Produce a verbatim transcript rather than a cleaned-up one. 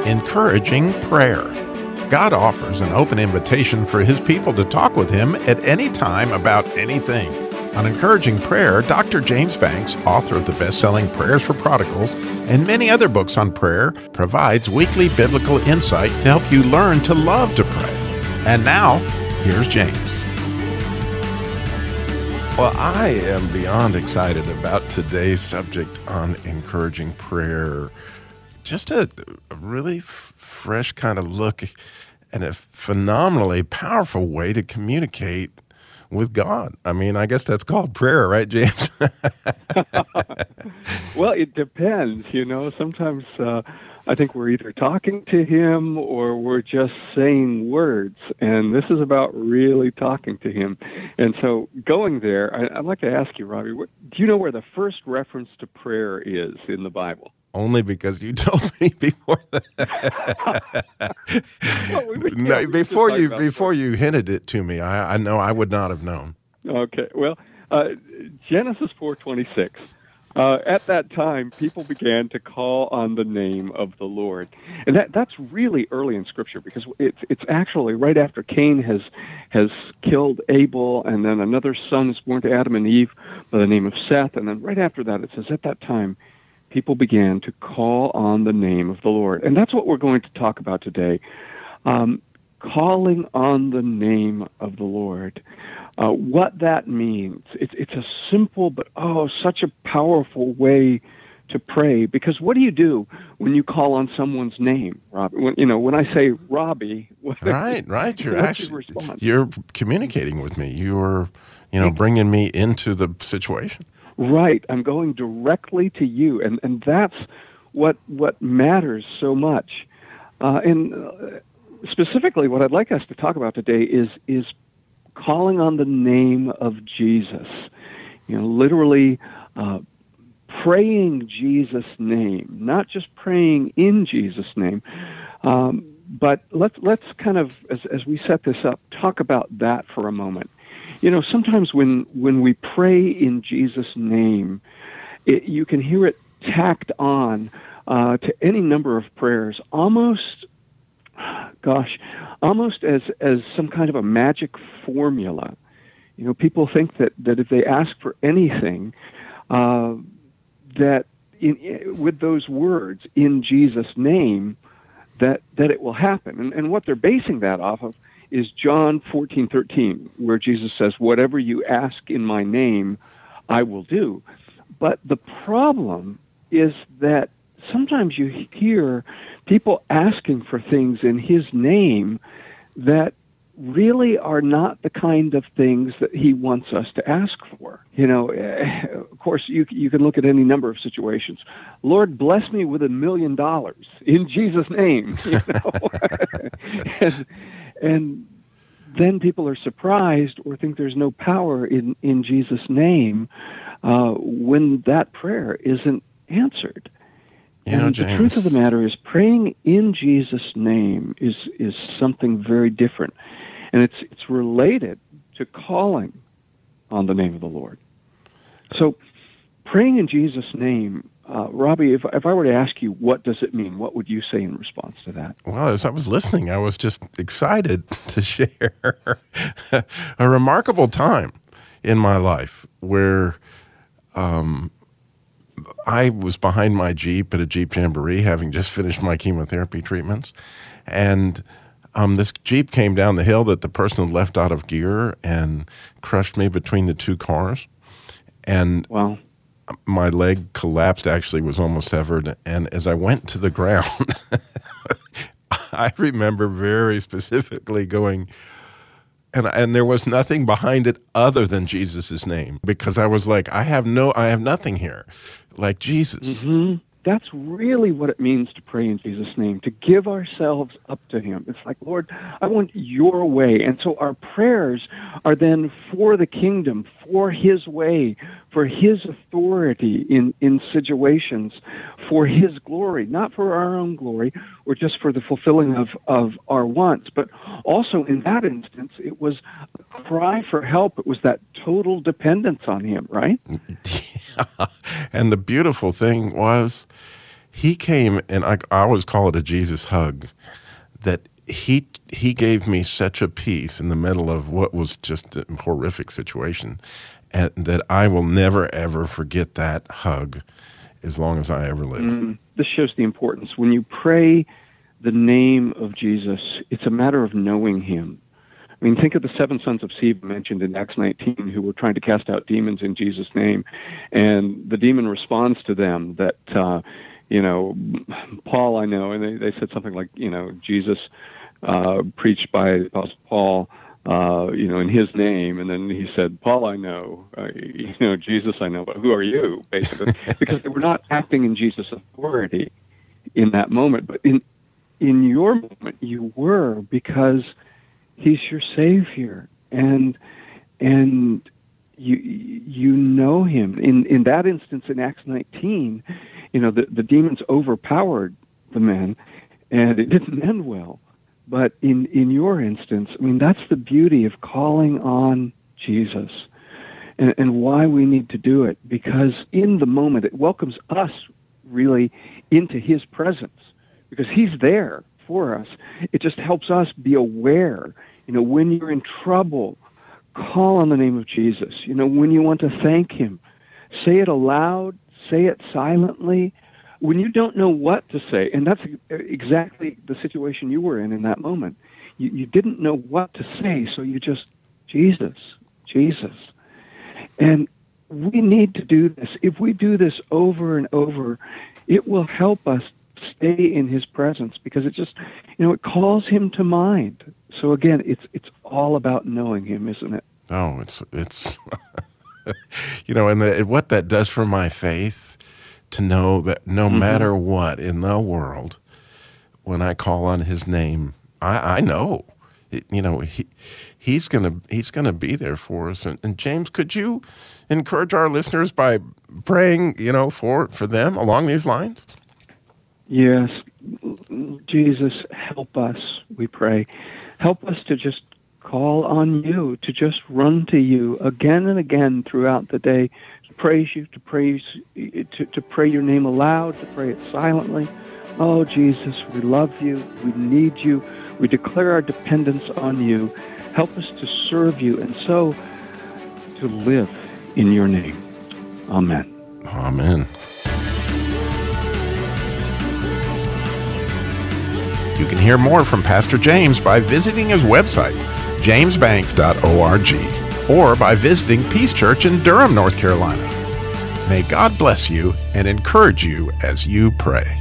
Encouraging Prayer. God offers an open invitation for His people to talk with Him at any time about anything. On Encouraging Prayer, Doctor James Banks, author of the best-selling Prayers for Prodigals and many other books on prayer, provides weekly biblical insight to help you learn to love to pray. And now, here's James. Well, I am beyond excited about today's subject on encouraging prayer. Just a, a really f- fresh kind of look and a phenomenally powerful way to communicate with God. I mean, I guess that's called prayer, right, James? Well, it depends. You know, sometimes uh, I think we're either talking to Him or we're just saying words. And this is about really talking to Him. And so going there, I, I'd like to ask you, Robbie, what, do you know where the first reference to prayer is in the Bible? Only because you told me before that. well, we would, no, yeah, we before you before prayer. you hinted it to me, I, I know I would not have known. Okay, well, uh, Genesis four twenty-six. Uh, at that time, people began to call on the name of the Lord, and that that's really early in Scripture because it's it's actually right after Cain has has killed Abel, and then another son is born to Adam and Eve by the name of Seth, and then right after that it says at that time, people began to call on the name of the Lord. And that's what we're going to talk about today, um, calling on the name of the Lord. Uh, what that means, it, it's a simple but, oh, such a powerful way to pray. Because what do you do when you call on someone's name, Robbie? When, you know, when I say Robbie, right, right, you're what's actually your response? You're communicating with me. You're, you know, bringing me into the situation. Right. I'm going directly to you. And, and that's what what matters so much. Uh, and uh, specifically, what I'd like us to talk about today is is calling on the name of Jesus. You know, literally uh, praying Jesus' name, not just praying in Jesus' name. Um, but let's, let's kind of, as, as we set this up, talk about that for a moment. You know, sometimes when, when we pray in Jesus' name, it, you can hear it tacked on uh, to any number of prayers, almost, gosh, almost as, as some kind of a magic formula. You know, people think that, that if they ask for anything, uh, that in, in, with those words, in Jesus' name, that, that it will happen. And, and what they're basing that off of is John fourteen thirteen, where Jesus says, whatever you ask in my name, I will do. But the problem is that sometimes you hear people asking for things in His name that really are not the kind of things that He wants us to ask for. You know, of course, you you can look at any number of situations. Lord, bless me with a million dollars in Jesus' name. You know? and, And then people are surprised or think there's no power in, in Jesus' name uh, when that prayer isn't answered. You know, and James, the truth of the matter is praying in Jesus' name is, is something very different. And it's it's related to calling on the name of the Lord. So praying in Jesus' name, Uh, Robbie, if, if I were to ask you, what does it mean? What would you say in response to that? Well, as I was listening, I was just excited to share a remarkable time in my life where um, I was behind my Jeep at a Jeep Jamboree, having just finished my chemotherapy treatments, and um, this Jeep came down the hill that the person had left out of gear and crushed me between the two cars. And wow. My leg collapsed, actually was almost severed, and as I went to the ground, I remember very specifically going, and and there was nothing behind it other than Jesus' name, because I was like, I have no, I have nothing here, like Jesus. Mm-hmm. That's really what it means to pray in Jesus' name, to give ourselves up to Him. It's like, Lord, I want your way. And so our prayers are then for the kingdom, for His way, for His authority in, in situations, for His glory, not for our own glory or just for the fulfilling of, of our wants. But also in that instance, it was a cry for help. It was that total dependence on Him, right? Yeah. And the beautiful thing was, he came, and I, I always call it a Jesus hug, that he he gave me such a peace in the middle of what was just a horrific situation, and that I will never, ever forget that hug as long as I ever live. Mm, this shows the importance. When you pray the name of Jesus, it's a matter of knowing him. I mean, think of the seven sons of Sceva mentioned in Acts nineteen who were trying to cast out demons in Jesus' name, and the demon responds to them that, uh, you know, Paul I know, and they, they said something like, you know, Jesus uh, preached by the Apostle Paul, uh, you know, in his name, and then he said, Paul I know, uh, you know, Jesus I know, but who are you, basically? Because they were not acting in Jesus' authority in that moment, but in in your moment you were, because he's your Savior, and and you you know him. In in that instance, in Acts nineteen, you know, the, the demons overpowered the men, and it didn't end well. But in, in your instance, I mean, that's the beauty of calling on Jesus, and, and why we need to do it, because in the moment it welcomes us really into his presence, because he's there for us. It just helps us be aware. You know, when you're in trouble, call on the name of Jesus. You know, when you want to thank him, say it aloud, say it silently. When you don't know what to say, and that's exactly the situation you were in in that moment. You, you didn't know what to say, so you just, Jesus, Jesus. And we need to do this. If we do this over and over, it will help us stay in his presence, because it just, you know, it calls him to mind. So again, it's it's all about knowing him, isn't it? Oh, it's, it's you know, and the, what that does for my faith, to know that no mm-hmm. matter what in the world, when I call on his name, I, I know, it, you know, he he's gonna he's gonna be there for us. And, and James, could you encourage our listeners by praying, you know, for for them along these lines? Yes, Jesus, help us. We pray, help us to just call on you, to just run to you again and again throughout the day. Praise you, to praise, to, to pray your name aloud, to pray it silently. Oh, Jesus, we love you. We need you. We declare our dependence on you. Help us to serve you, and so to live in your name. Amen. Amen. You can hear more from Pastor James by visiting his website, james banks dot org, or by visiting Peace Church in Durham, North Carolina. May God bless you and encourage you as you pray.